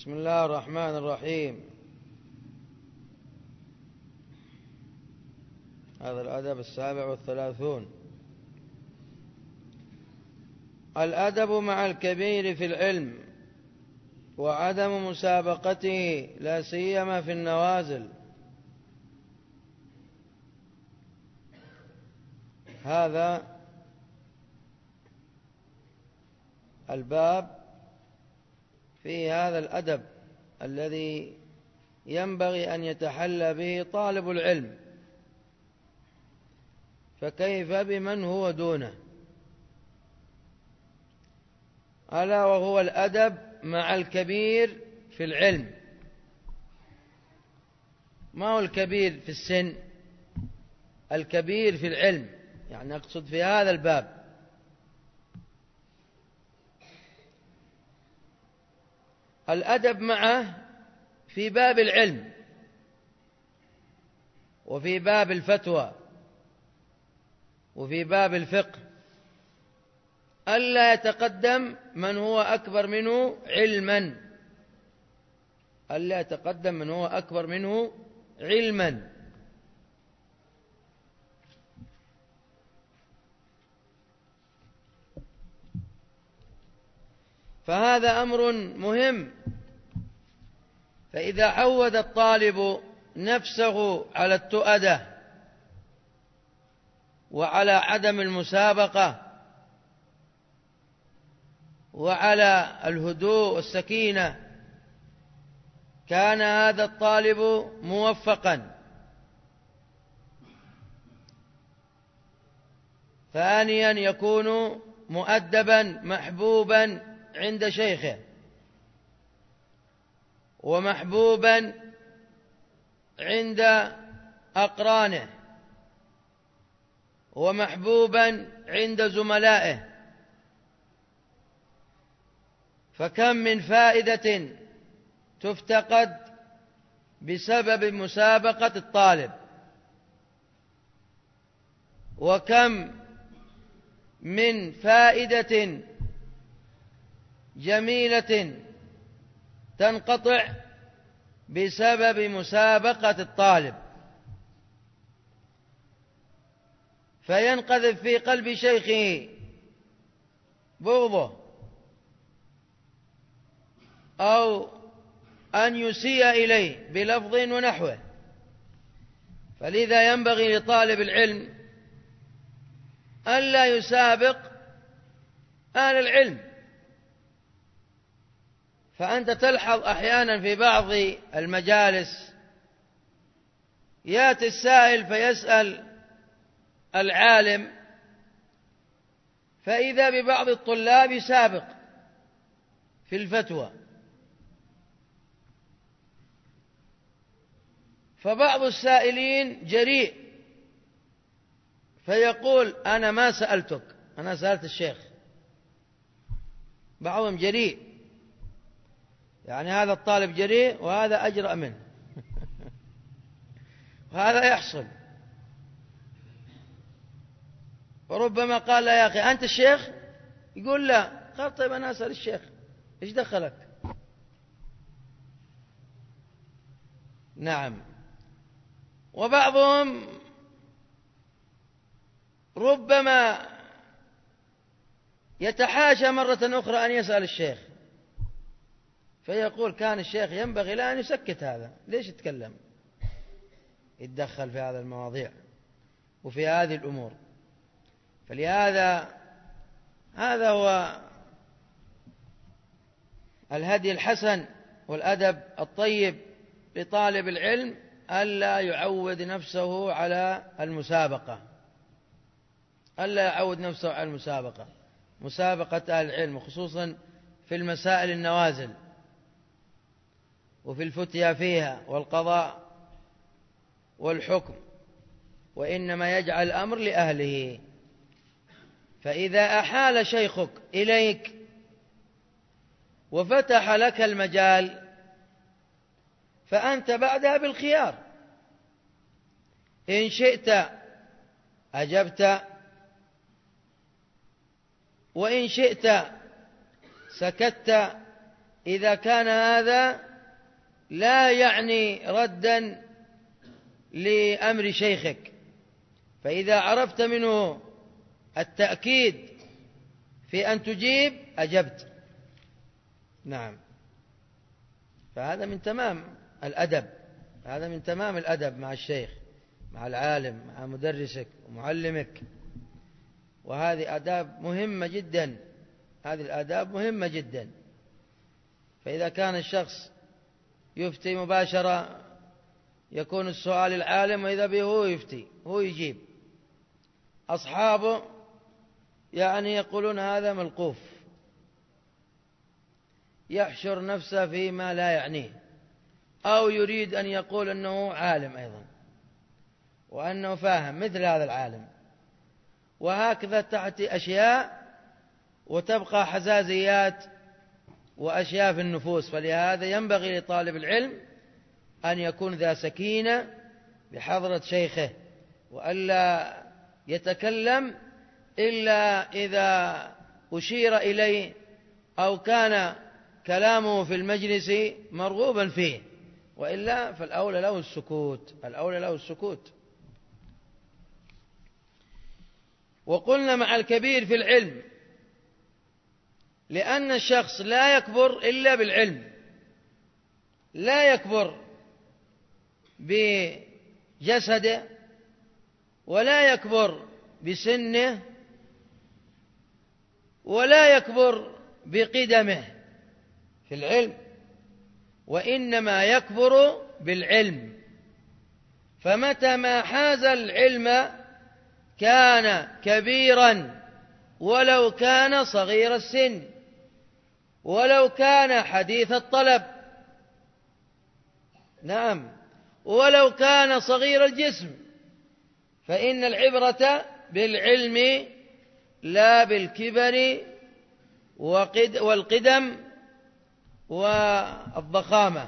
بسم الله الرحمن الرحيم. هذا الأدب 37. الأدب مع الكبير في العلم وعدم مسابقته لا سيما في النوازل. هذا الباب في هذا الأدب الذي ينبغي أن يتحلى به طالب العلم، فكيف بمن هو دونه؟ ألا وهو الأدب مع الكبير في العلم. ما هو الكبير في السن؟ الكبير في العلم، يعني أقصد في هذا الباب. الأدب معه في باب العلم وفي باب الفتوى وفي باب الفقه، ألا يتقدم من هو أكبر منه علما، ألا يتقدم من هو أكبر منه علما. فهذا أمر مهم. فإذا عود الطالب نفسه على التؤدة وعلى عدم المسابقة وعلى الهدوء والسكينة، كان هذا الطالب موفقا. ثانيا، يكون مؤدبا محبوبا عند شيخه ومحبوبا عند أقرانه ومحبوبا عند زملائه. فكم من فائدة تفتقد بسبب مسابقة الطالب، وكم من فائدة جميلة تنقطع بسبب مسابقة الطالب. فينقذف في قلب شيخه بغضه أو أن يسيء إليه بلفظ ونحوه. فلذا ينبغي لطالب العلم ألا يسابق أهل العلم. فأنت تلحظ أحيانا في بعض المجالس يأتي السائل فيسأل العالم، فإذا ببعض الطلاب سابق في الفتوى، فبعض السائلين جريء فيقول أنا ما سألتك، أنا سألت الشيخ. بعضهم جريء، يعني هذا الطالب جريء وهذا أجرأ منه وهذا يحصل. وربما قال له يا أخي أنت الشيخ؟ يقول لا. قال طيب أنا أسأل الشيخ، إيش دخلك؟ نعم. وبعضهم ربما يتحاشى مرة أخرى أن يسأل الشيخ، فيقول كان الشيخ ينبغي له أن يسكت هذا، ليش يتكلم يتدخل في هذا المواضيع وفي هذه الأمور. فلهذا هذا هو الهدي الحسن والأدب الطيب لطالب العلم، ألا يعود نفسه على المسابقة، ألا يعود نفسه على المسابقة، مسابقة أهل العلم، خصوصا في المسائل النوازل وفي الفتيا فيها والقضاء والحكم، وإنما يجعل الأمر لأهله. فإذا أحال شيخك إليك وفتح لك المجال فأنت بعدها بالخيار، إن شئت أجبت وإن شئت سكت إذا كان هذا لا يعني ردا لأمر شيخك، فإذا عرفت منه التأكيد في أن تجيب أجبت. نعم، فهذا من تمام الأدب، هذا من تمام الأدب مع الشيخ، مع العالم، مع مدرسك ومعلمك. وهذه آداب مهمة جدا، هذه الآداب مهمة جدا. فإذا كان الشخص يفتي مباشرة يكون السؤال العالم، وإذا به هو يفتي هو يجيب. أصحابه يعني يقولون هذا ملقوف، يحشر نفسه فيما لا يعنيه، أو يريد أن يقول أنه عالم أيضا وأنه فاهم مثل هذا العالم، وهكذا تأتي أشياء وتبقى حزازيات وأشياء في النفوس. فلهذا ينبغي لطالب العلم أن يكون ذا سكينة بحضرة شيخه، وألا يتكلم إلا إذا أشير إليه أو كان كلامه في المجلس مرغوبا فيه، وإلا فالأولى له السكوت، الأولى له السكوت. وقلنا مع الكبير في العلم، لأن الشخص لا يكبر إلا بالعلم، لا يكبر بجسده ولا يكبر بسنه ولا يكبر بقدمه في العلم، وإنما يكبر بالعلم. فمتى ما حاز العلم كان كبيرا، ولو كان صغير السن، ولو كان حديث الطلب، نعم، ولو كان صغير الجسم، فإن العبرة بالعلم لا بالكبر والقدم والضخامة.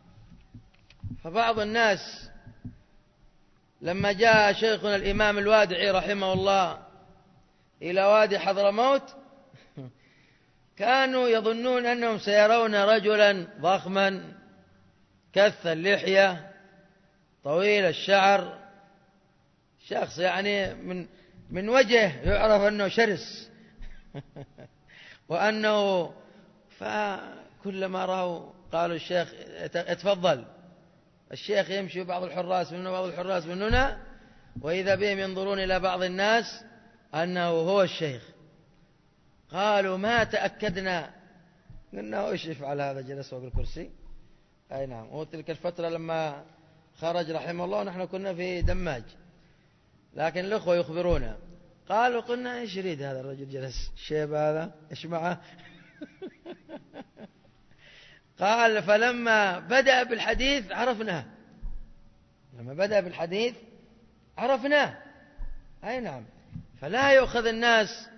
فبعض الناس لما جاء شيخنا الإمام الوادعي رحمه الله إلى وادي حضرموت كانوا يظنون أنهم سيرون رجلا ضخما كث اللحية طويل الشعر، شخص يعني من وجه يعرف أنه شرس وأنه، فكلما رأوا قالوا الشيخ اتفضل. الشيخ يمشي بعض الحراس منه بعض الحراس من هنا، وإذا بهم ينظرون إلى بعض الناس أنه هو الشيخ. قالوا ما تأكدنا، قلنا إيش يفعل هذا، جلس فوق الكرسي. أي نعم. وتلك الفترة لما خرج رحمه الله نحن كنا في دماج، لكن الأخوة يخبرونا قالوا قلنا إيش يريد هذا الرجل جلس الشيب هذا إيش معه قال فلما بدأ بالحديث عرفناه، لما بدأ بالحديث عرفناه. أي نعم. فلا يؤخذ الناس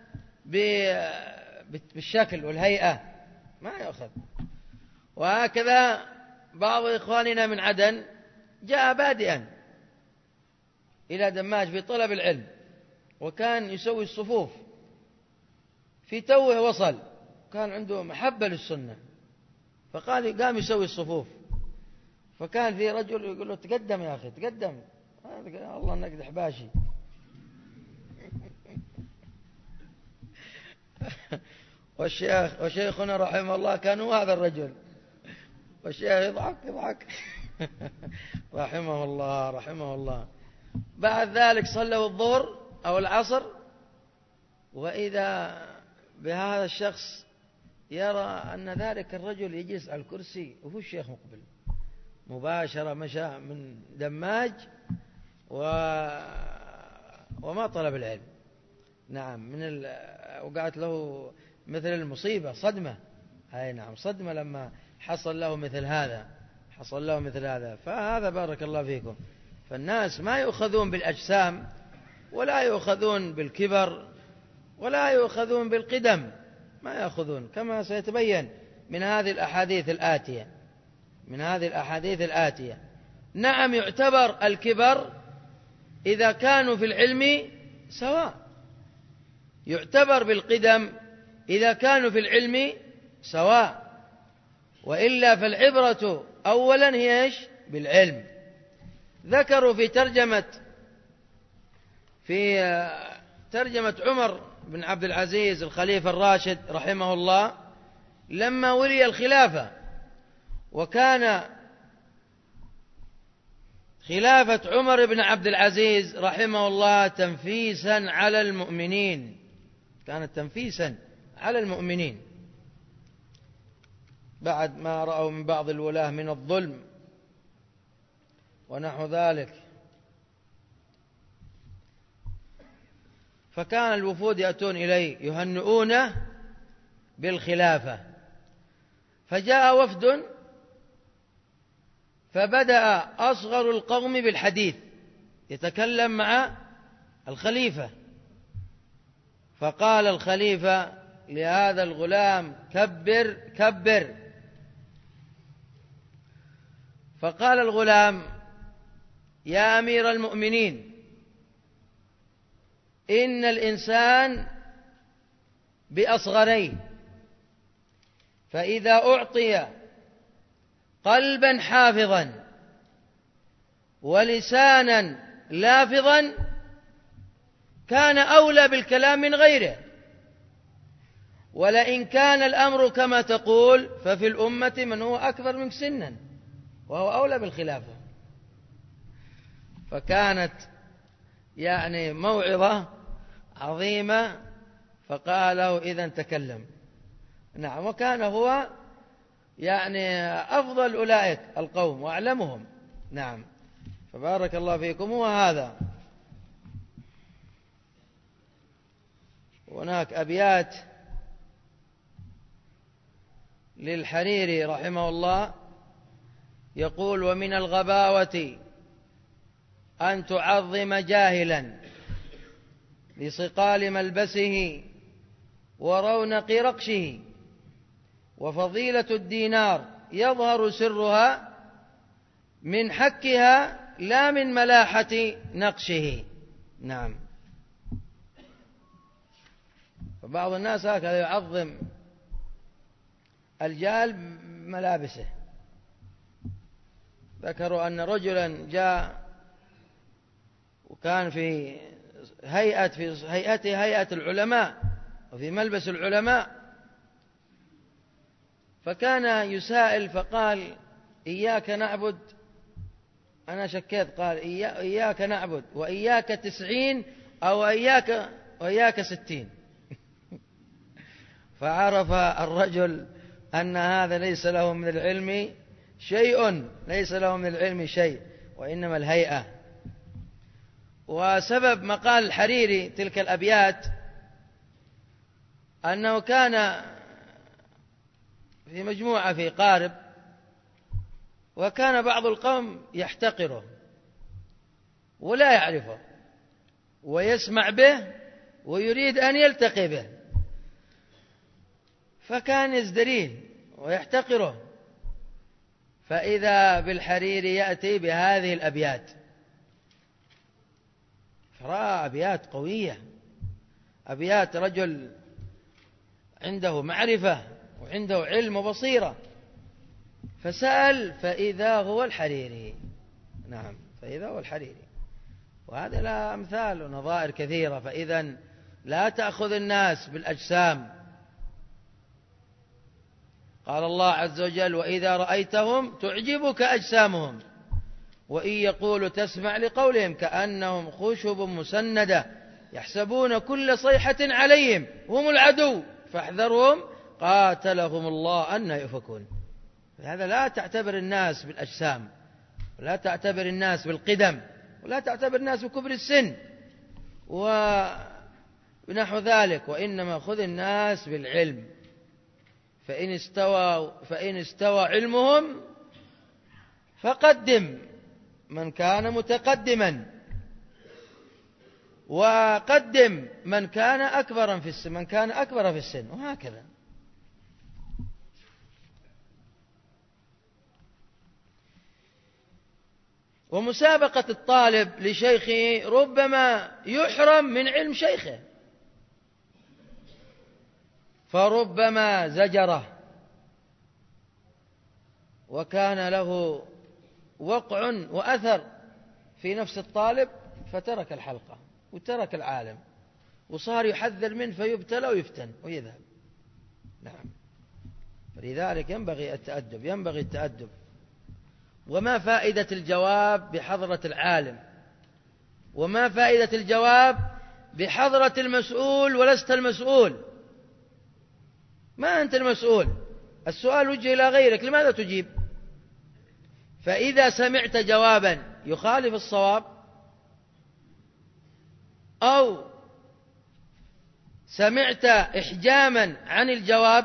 بالشكل والهيئة، ما يؤخذ. وهكذا بعض إخواننا من عدن جاء بادئا إلى دماج في طلب العلم، وكان يسوي الصفوف، في توه وصل كان عنده محبة للسنة، فقال قام يسوي الصفوف، فكان في رجل يقول له تقدم يا أخي تقدم، الله نقدح باشي وشيخنا رحمه الله كان هو هذا الرجل، والشيخ يضحك رحمه الله رحمه الله. بعد ذلك صلوا الظهر أو العصر، وإذا بهذا الشخص يرى أن ذلك الرجل يجلس على الكرسي وهو الشيخ مقبل، مباشرة مشى من دماج وما طلب العلم. نعم، وقعت له مثل المصيبة، صدمة. أي نعم، صدمة لما حصل له مثل هذا. فهذا بارك الله فيكم. فالناس ما يؤخذون بالأجسام، ولا يؤخذون بالكبر، ولا يؤخذون بالقدم، ما يأخذون، كما سيتبين من هذه الأحاديث الآتية. نعم، يعتبر الكبر إذا كانوا في العلم سواء، يعتبر بالقدم إذا كانوا في العلم سواء. وإلا فالعبرة أولا هي إيش؟ بالعلم. ذكروا في ترجمة عمر بن عبد العزيز الخليفة الراشد رحمه الله لما ولي الخلافة، وكان خلافة عمر بن عبد العزيز رحمه الله تنفيسا على المؤمنين، كانت تنفيسا على المؤمنين بعد ما رأوا من بعض الولاة من الظلم ونحو ذلك. فكان الوفود يأتون إليه يهنئونه بالخلافة، فجاء وفد فبدأ أصغر القوم بالحديث يتكلم مع الخليفة، فقال الخليفة لهذا الغلام كبر كبر، فقال الغلام يا أمير المؤمنين إن الإنسان بأصغرين، فإذا أعطي قلبا حافظا ولسانا لافظا كان أولى بالكلام من غيره، ولئن كان الأمر كما تقول ففي الأمة من هو أكبر منك سنا وهو أولى بالخلافة. فكانت يعني موعظة عظيمة، فقال له إذن تكلم. نعم، وكان هو يعني أفضل أولئك القوم وأعلمهم. نعم، فبارك الله فيكم. وهذا هناك أبيات للحريري رحمه الله يقول ومن الغباوة أن تعظم جاهلا لصقال ملبسه ورونق رقشه، وفضيلة الدينار يظهر سرها من حكها لا من ملاحة نقشه. نعم، فبعض الناس هكذا يعظم الجال بملابسه. ذكروا أن رجلا جاء وكان في هيئة العلماء وفي ملبس العلماء، فكان يسائل فقال إياك نعبد، أنا شكيت، قال إياك نعبد وإياك 90 أو وإياك 60. فعرف الرجل أن هذا ليس له من العلم شيء، وإنما الهيئة. وسبب مقال الحريري تلك الأبيات أنه كان في مجموعة في قارب، وكان بعض القوم يحتقره ولا يعرفه ويسمع به ويريد أن يلتقي به، فكان يزدريه ويحتقره، فإذا بالحريري يأتي بهذه الأبيات، فرأى أبيات قوية، أبيات رجل عنده معرفة وعنده علم وبصيرة، فسأل فإذا هو الحريري. نعم، فإذا هو الحريري. وهذا له أمثال ونظائر كثيرة. فإذا لا تأخذ الناس بالأجسام. قال الله عز وجل وإذا رأيتهم تعجبك أجسامهم وإن يقولوا تسمع لقولهم كأنهم خشب مسندة يحسبون كل صيحة عليهم هم العدو فاحذرهم قاتلهم الله أن يؤفكون. هذا لا تعتبر الناس بالأجسام، ولا تعتبر الناس بالقدم، ولا تعتبر الناس بكبر السن ونحو ذلك، وإنما خذ الناس بالعلم. فإن استوى علمهم فقدم من كان متقدما، وقدم من كان أكبر في السن، وهكذا. ومسابقة الطالب لشيخه ربما يحرم من علم شيخه، فربما زجره وكان له وقع وأثر في نفس الطالب، فترك الحلقة وترك العالم وصار يحذر منه فيبتلى ويفتن ويذهب. نعم. فلذلك ينبغي التأدب. وما فائدة الجواب بحضرة العالم؟ وما فائدة الجواب بحضرة المسؤول ولست المسؤول؟ ما أنت المسؤول، السؤال وجه إلى غيرك، لماذا تجيب؟ فإذا سمعت جوابا يخالف الصواب أو سمعت إحجاما عن الجواب،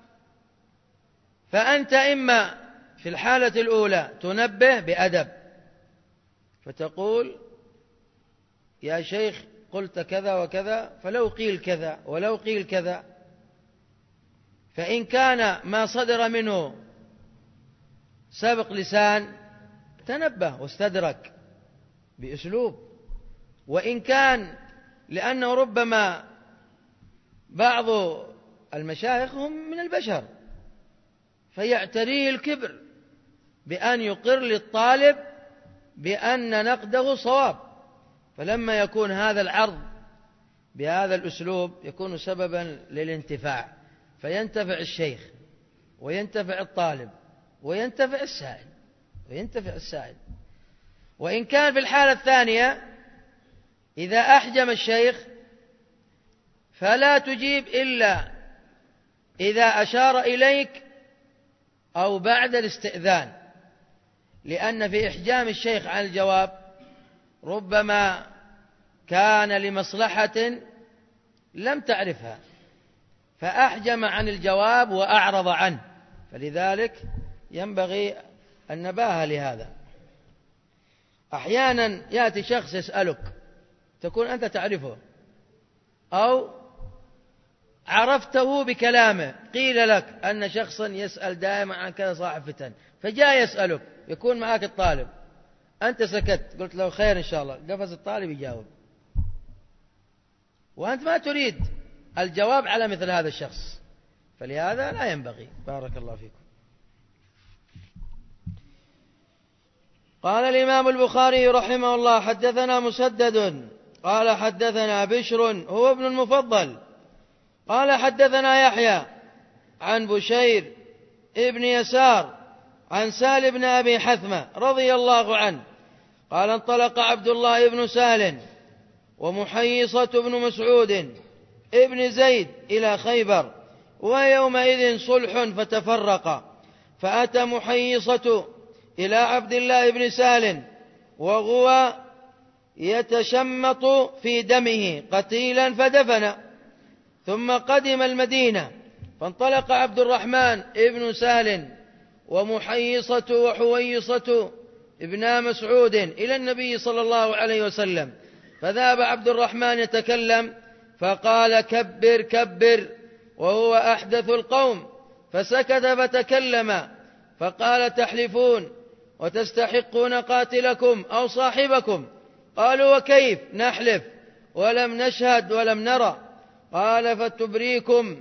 فأنت إما في الحالة الأولى تنبه بأدب فتقول: يا شيخ قلت كذا وكذا، فلو قيل كذا ولو قيل كذا. فإن كان ما صدر منه سبق لسان تنبه واستدرك بأسلوب، وإن كان لأنه ربما بعض المشايخ هم من البشر فيعتريه الكبر بأن يقر للطالب بأن نقده صواب، فلما يكون هذا العرض بهذا الأسلوب يكون سببا للانتفاع، فينتفع الشيخ وينتفع الطالب وينتفع السائل. وإن كان في الحالة الثانية إذا أحجم الشيخ فلا تجيب إلا إذا أشار إليك أو بعد الاستئذان، لأن في إحجام الشيخ عن الجواب ربما كان لمصلحة لم تعرفها فأحجم عن الجواب وأعرض عنه، فلذلك ينبغي النباهة لهذا. أحيانا يأتي شخص يسألك تكون أنت تعرفه أو عرفته بكلامه، قيل لك أن شخصا يسأل دائما عن كذا صاحب فتن، فجاء يسألك، يكون معك الطالب، أنت سكت قلت له خير إن شاء الله، قفز الطالب يجاوب وأنت ما تريد الجواب على مثل هذا الشخص، فلهذا لا ينبغي. بارك الله فيكم. قال الإمام البخاري رحمه الله: حدثنا مسدد قال حدثنا بشر هو ابن المفضل قال حدثنا يحيى عن بشير ابن يسار عن سهل بن أبي حثمة رضي الله عنه قال: انطلق عبد الله بن سهل ومحيصة بن مسعود ابن زيد إلى خيبر، ويومئذ صلح فتفرقا، فأتى محيصة إلى عبد الله بن سهل وهو يتشمط في دمه قتيلا فدفن، ثم قدم المدينة، فانطلق عبد الرحمن ابن سهل ومحيصة وحويصة ابن مسعود إلى النبي صلى الله عليه وسلم، فذهب عبد الرحمن يتكلم فقال: كبر كبر، وهو أحدث القوم، فسكت فتكلم فقال: تحلفون وتستحقون قاتلكم أو صاحبكم؟ قالوا: وكيف نحلف ولم نشهد ولم نرى؟ قال: فتبريكم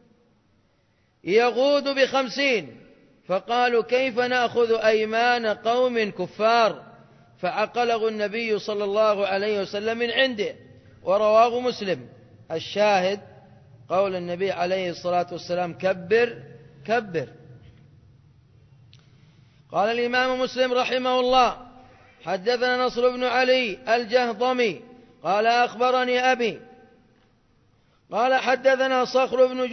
يغود ب50. فقالوا: كيف نأخذ أيمان قوم كفار؟ فعقله النبي صلى الله عليه وسلم من عنده، ورواه مسلم. الشاهد قول النبي عليه الصلاة والسلام: كبر كبر. قال الإمام مسلم رحمه الله: حدثنا نصر بن علي الجهضمي قال: أخبرني أبي قال: حدثنا صخر بن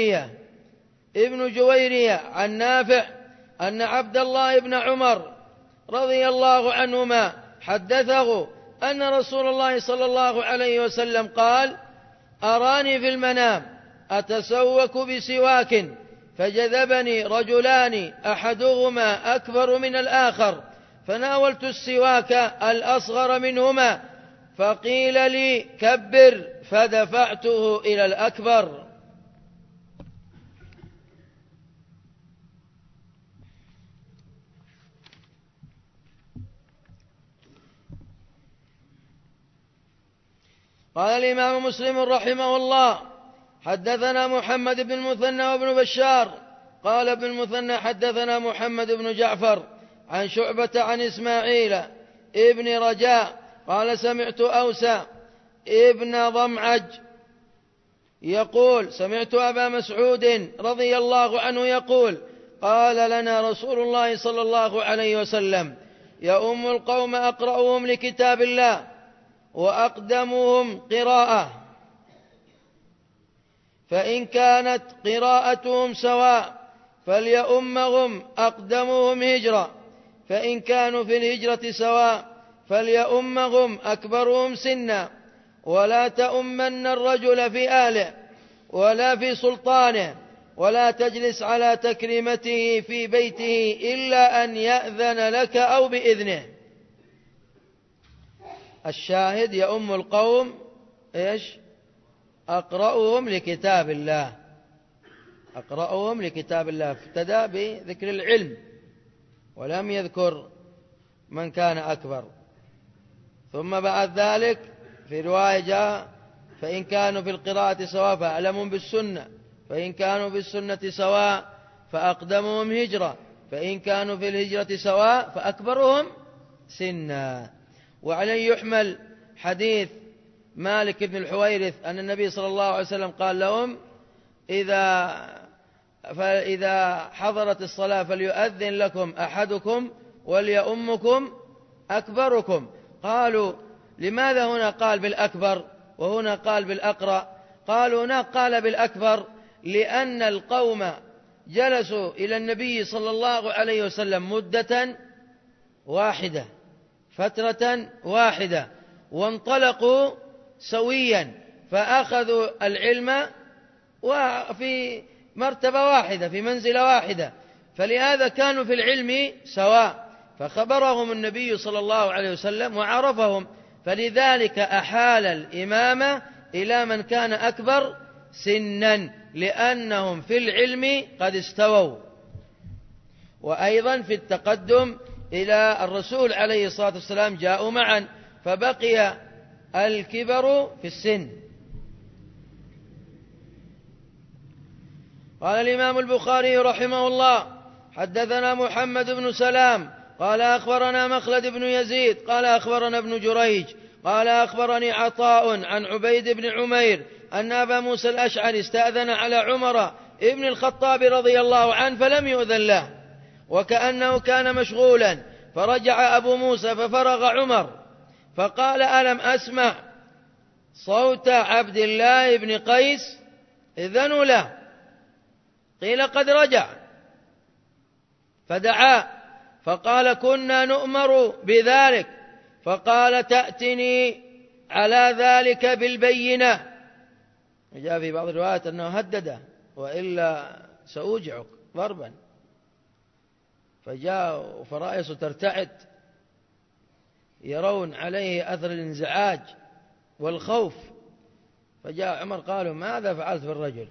جويرية عن نافع أن عبد الله بن عمر رضي الله عنهما حدثه أن رسول الله صلى الله عليه وسلم قال: أراني في المنام أتسوك بسواك، فجذبني رجلان أحدهما أكبر من الآخر، فناولت السواك الأصغر منهما، فقيل لي: كبر، فدفعته إلى الأكبر. قال الإمام مسلم رحمه الله: حدثنا محمد بن المثنى وابن بشار قال ابن المثنى حدثنا محمد بن جعفر عن شعبة عن إسماعيل ابن رجاء قال سمعت أوسى ابن ضمعج يقول سمعت أبا مسعود رضي الله عنه يقول قال لنا رسول الله صلى الله عليه وسلم يؤم القوم أقرأهم لكتاب الله وأقدمهم قراءة، فإن كانت قراءتهم سواء فليؤمهم أقدمهم هجرة، فإن كانوا في الهجرة سواء فليؤمهم أكبرهم سنا، ولا تؤمن الرجل في أهله ولا في سلطانه، ولا تجلس على تكريمته في بيته إلا أن يأذن لك أو بإذنه. الشاهد يؤم القوم إيش؟ أقرأهم لكتاب الله، أقرأهم لكتاب الله، ابتدأ بذكر العلم ولم يذكر من كان أكبر. ثم بعد ذلك في رواية جاء فإن كانوا في القراءة سواء فأعلمهم بالسنة، فإن كانوا بالسنة سواء فأقدمهم هجرة، فإن كانوا في الهجرة سواء فأكبرهم سنا. وعليه يحمل حديث مالك بن الحويرث أن النبي صلى الله عليه وسلم قال لهم إذا حضرت الصلاة فليؤذن لكم أحدكم وليؤمكم أكبركم. قالوا لماذا هنا قال بالأكبر وهنا قال بالأقرأ؟ قالوا هنا قال بالأكبر لأن القوم جلسوا إلى النبي صلى الله عليه وسلم مدة واحدة، فترة واحدة، وانطلقوا سويا، فأخذوا العلم وفي مرتبة واحدة في منزلة واحدة، فلهذا كانوا في العلم سواء، فخبرهم النبي صلى الله عليه وسلم وعرفهم، فلذلك أحال الإمامة إلى من كان أكبر سنا لأنهم في العلم قد استووا، وأيضا في التقدم إلى الرسول عليه الصلاة والسلام جاءوا معا، فبقي الكبر في السن. قال الإمام البخاري رحمه الله حدثنا محمد بن سلام قال أخبرنا مخلد بن يزيد قال أخبرنا ابن جريج قال أخبرني عطاء عن عبيد بن عمير أن أبا موسى الأشعري استأذن على عمر ابن الخطاب رضي الله عنه فلم يؤذن له، وكأنه كان مشغولا، فرجع أبو موسى ففرغ عمر فقال ألم أسمع صوت عبد الله بن قيس؟ إذنوا له. قيل قد رجع، فدعا فقال كنا نؤمر بذلك، فقال تأتني على ذلك بالبينة. جاء في بعض الروايات أنه هدده وإلا سأوجعك ضربا، فجاء فرائص ترتعد يرون عليه أثر الانزعاج والخوف، فجاء عمر قالوا ماذا فعلت بالرجل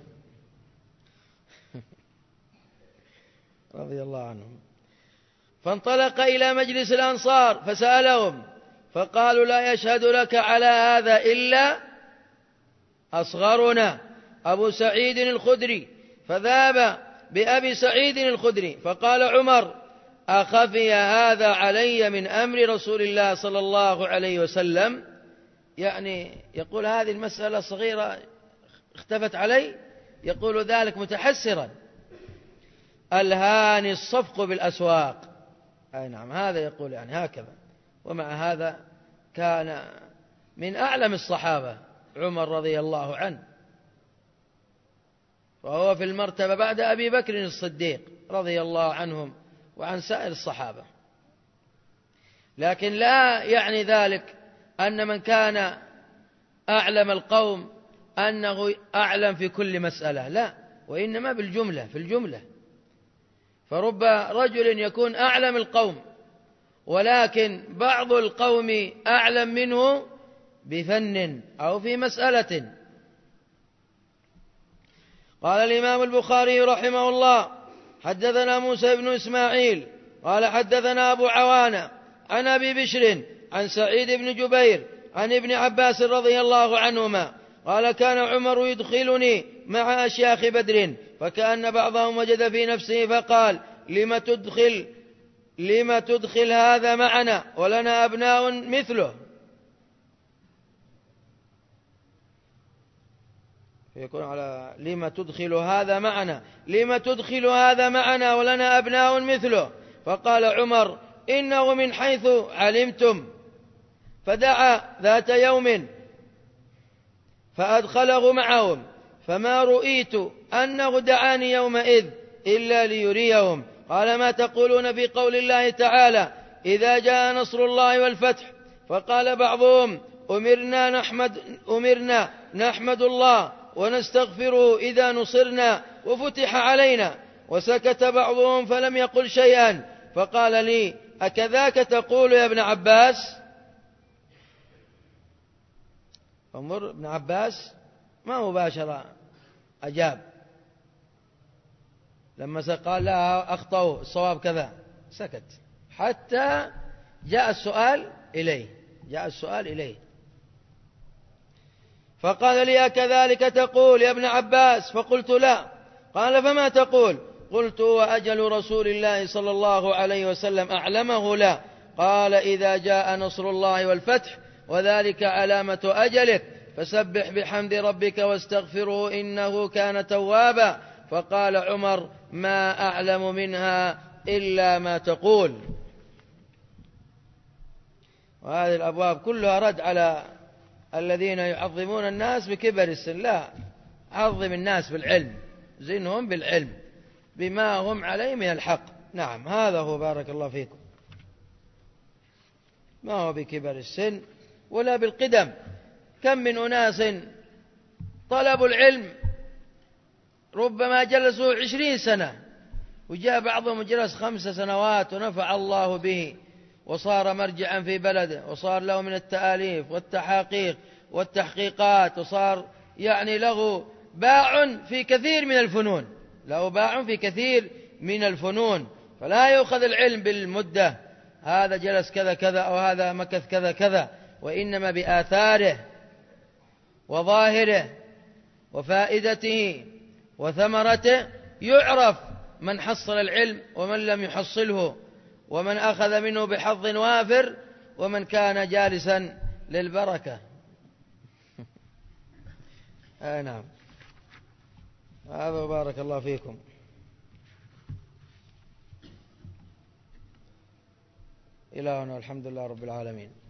رضي الله عنهم. فانطلق إلى مجلس الأنصار فسألهم فقالوا لا يشهد لك على هذا إلا أصغرنا أبو سعيد الخدري، فذهب بأبي سعيد الخدري، فقال عمر أخفي هذا علي من أمر رسول الله صلى الله عليه وسلم، يعني يقول هذه المسألة صغيرة اختفت علي، يقول ذلك متحسرا. ألهاني الصفق بالأسواق، أي نعم هذا يقول يعني هكذا، ومع هذا كان من أعلم الصحابة عمر رضي الله عنه، وهو في المرتبة بعد أبي بكر الصديق رضي الله عنهم وعن سائر الصحابة. لكن لا يعني ذلك أن من كان أعلم القوم أنه أعلم في كل مسألة، لا، وإنما بالجملة، في الجملة. فرب رجل يكون أعلم القوم ولكن بعض القوم أعلم منه بفن أو في مسألة. قال الإمام البخاري رحمه الله حدثنا موسى بن إسماعيل قال حدثنا أبو عوانة عن أبي بشر عن سعيد بن جبير عن ابن عباس رضي الله عنهما قال كان عمر يدخلني مع أشياخ بدر فكأن بعضهم وجد في نفسه فقال لم تدخل هذا معنا ولنا أبناء مثله. يكون على لم تدخل هذا معنا ولنا أبناء مثله. فقال عمر إنه من حيث علمتم. فدعا ذات يوم فأدخله معهم فما رؤيت أنه دعاني يومئذ إلا ليريهم. قال ما تقولون في قول الله تعالى إذا جاء نصر الله والفتح؟ فقال بعضهم أمرنا نحمد الله ونستغفره إذا نصرنا وفتح علينا. وسكت بعضهم فلم يقل شيئا. فقال لي أكذاك تقول يا ابن عباس؟ عمر بن عباس ما مباشرة أجاب، لما قال لا أخطأوا الصواب كذا سكت حتى جاء السؤال إليه. فقال لي أكذلك تقول يا ابن عباس؟ فقلت لا. قال فما تقول؟ قلت وأجل رسول الله صلى الله عليه وسلم أعلمه لا. قال إذا جاء نصر الله والفتح وذلك علامة أجلك فسبح بحمد ربك واستغفره إنه كان توابا. فقال عمر ما أعلم منها إلا ما تقول. وهذه الأبواب كلها رد على الذين يعظمون الناس بكبر السن. لا، عظم الناس بالعلم، زنهم بالعلم بما هم عليه من الحق. نعم، هذا هو. بارك الله فيكم. ما هو بكبر السن ولا بالقدم. كم من أناس طلبوا العلم ربما جلسوا 20 سنة، وجاء بعضهم جلس 5 سنوات ونفع الله به وصار مرجعا في بلده، وصار له من التآليف والتحقيق والتحقيقات، وصار يعني له باع في كثير من الفنون. فلا يؤخذ العلم بالمدة، هذا جلس كذا كذا أو هذا مكث كذا كذا، وإنما بآثاره وظاهره وفائدته وثمرته يعرف من حصل العلم ومن لم يحصله، ومن أخذ منه بحظ وافر ومن كان جالسا للبركة. نعم، هذا. بارك الله فيكم. إلهنا الحمد لله رب العالمين.